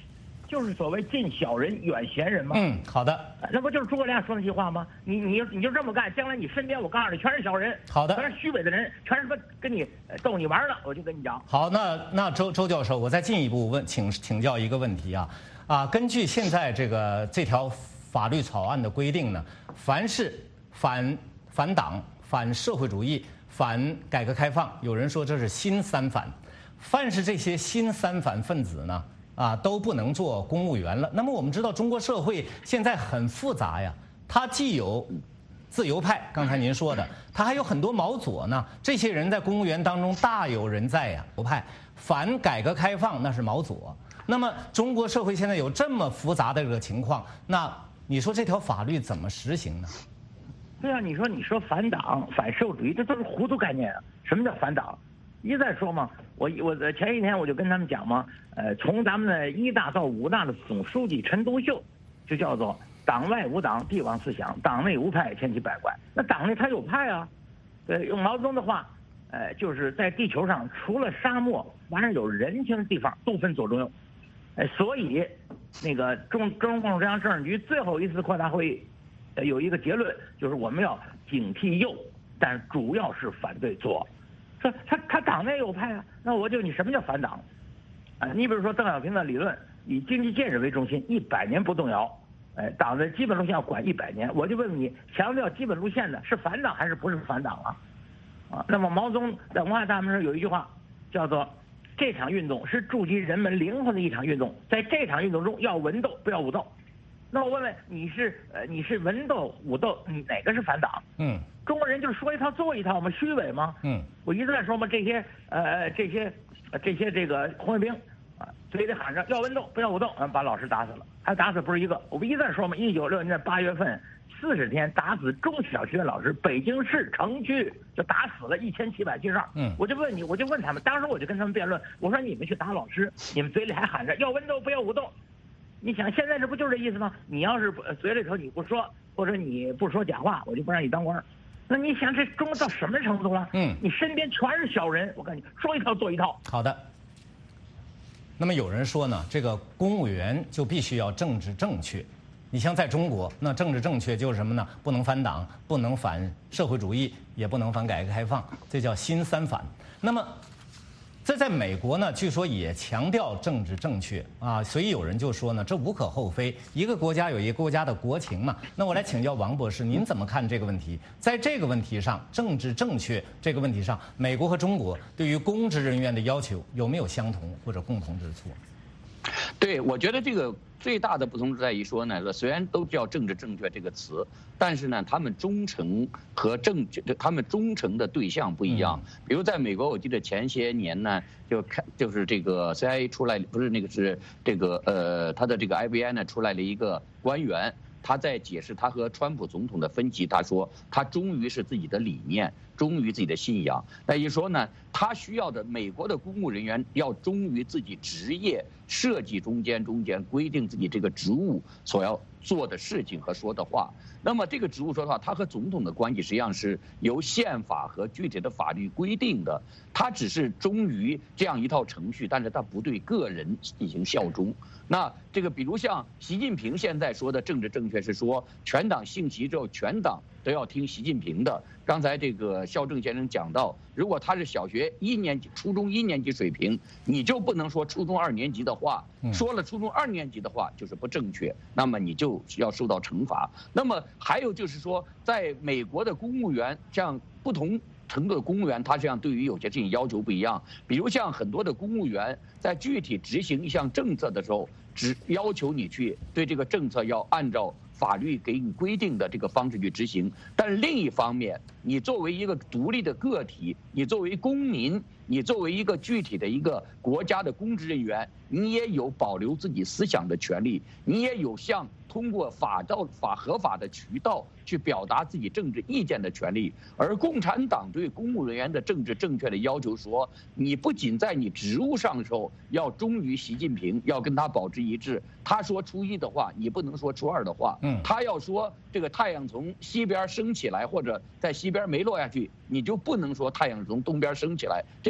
就是所谓近小人远贤人嘛。 好的。 那不就是诸葛亮说那句话吗？你就这么干，将来你身边我告诉你全是小人。 好的。 全是虚伪的人，全是跟你逗你玩的。我就跟你讲。 好，那周教授，我再进一步请教一个问题啊，根据现在这条法律草案的规定呢，凡是反党、反社会主义、反改革开放，有人说这是新三反，凡是这些新三反分子呢，都不能做公务员了。那么我们知道中国社会现在很复杂呀，它既有自由派，刚才您说的，它还有很多毛左呢，这些人在公务员当中大有人在呀。右派反改革开放那是毛左，那么中国社会现在有这么复杂的这个情况，那你说这条法律怎么实行呢？ 对啊，你说反党、反社会主义，这都是糊涂概念啊！什么叫反党？一再说嘛，我前一天我就跟他们讲嘛，从咱们的1大到5大的总书记陈独秀，就叫做党外无党，帝王思想；党内无派，千奇百怪。那党内他有派啊，对，用毛泽东的话，就是在地球上除了沙漠，凡是有人情的地方都分左中右。所以那个中共中央政治局最后一次扩大会议，有一个结论，就是我们要警惕右，但主要是反对左。他党内有派啊，那你什么叫反党？你比如说邓小平的理论，以经济建设为中心，100年不动摇。党的基本路线要管100年。我就问你，强调基本路线的是反党还是不是反党啊？那么毛泽东在文化大革命上有一句话，叫做“这场运动是触及人们灵魂的一场运动，在这场运动中要文斗，不要武斗”。那我问问你是文斗武斗，你哪个是反党？中国人就是说一套做一套吗？虚伪吗？我一直在说嘛，这些这个红卫兵嘴里喊着要文斗不要武斗，把老师打死了，还打死不是一个。我们一再说嘛，1960年8月份40天打死中小学老师，北京市城区就打死了1772。我就问你，我就问他们，当时我就跟他们辩论，我说你们去打老师，你们嘴里还喊着要文斗不要武斗。你想现在这不就是这意思吗？你要是嘴里头你不说，或者你不说假话，我就不让你当官。那你想这中国到什么程度了？你身边全是小人，我告诉你，说一套做一套。 好的。那么有人说呢，这个公务员就必须要政治正确。你像在中国，那政治正确就是什么呢？不能反党，不能反社会主义，也不能反改革开放，这叫新三反。那么这在美国呢，据说也强调政治正确所以有人就说呢，这无可厚非，一个国家有一个国家的国情嘛。那我来请教王博士，您怎么看这个问题？在这个问题上，政治正确这个问题上，美国和中国对于公职人员的要求有没有相同或者共同之处？ 对，我觉得这个最大的不同在于说呢，虽然都叫政治正确这个词，但是呢，他们忠诚的对象不一样。比如在美国，我记得前些年呢，就是这个 CIA 出来，不是那个是这个他的这个 FBI 呢出来了一个官员，他在解释他和川普总统的分歧，他说他忠于是自己的理念，忠于自己的信仰。那也说呢，他需要的美国的公务人员要忠于自己职业设计中间规定自己这个职务所要做的事情和说的话。那么这个职务说的话，他和总统的关系实际上是由宪法和具体的法律规定的，他只是忠于这样一套程序，但是他不对个人进行效忠。那这个比如像习近平现在说的政治正确是说全党信习之后，全党都要听习近平的。刚才这个肖正先生讲到，如果他是小学1年级、初中1年级水平，你就不能说初中2年级的话，说了初中2年级的话就是不正确，那么你就要受到惩罚。那么还有就是说，在美国的公务员，像不同程度的公务员，他这样对于有些事情要求不一样。比如像很多的公务员在具体执行一项政策的时候，只要求你去对这个政策要按照法律给你规定的这个方式去执行。但是另一方面，你作为一个独立的个体，你作为公民，你作为一个具体的一个国家的公职人员，你也有保留自己思想的权利，你也有通过合法的渠道去表达自己政治意见的权利。而共产党对公务人员的政治正确的要求说，你不仅在你职务上的时候要忠于习近平，要跟他保持一致，他说初1的话，你不能说初2的话，他要说这个太阳从西边升起来，或者在西边没落下去，你就不能说太阳从东边升起来，这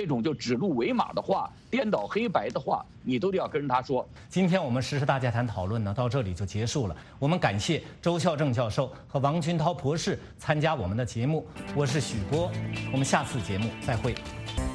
种就指鹿为马的话、颠倒黑白的话，你都得要跟他说。 今天我们时事大家谈讨论呢，到这里就结束了。我们感谢周孝正教授和王群涛博士参加我们的节目，我是许波，我们下次节目再会。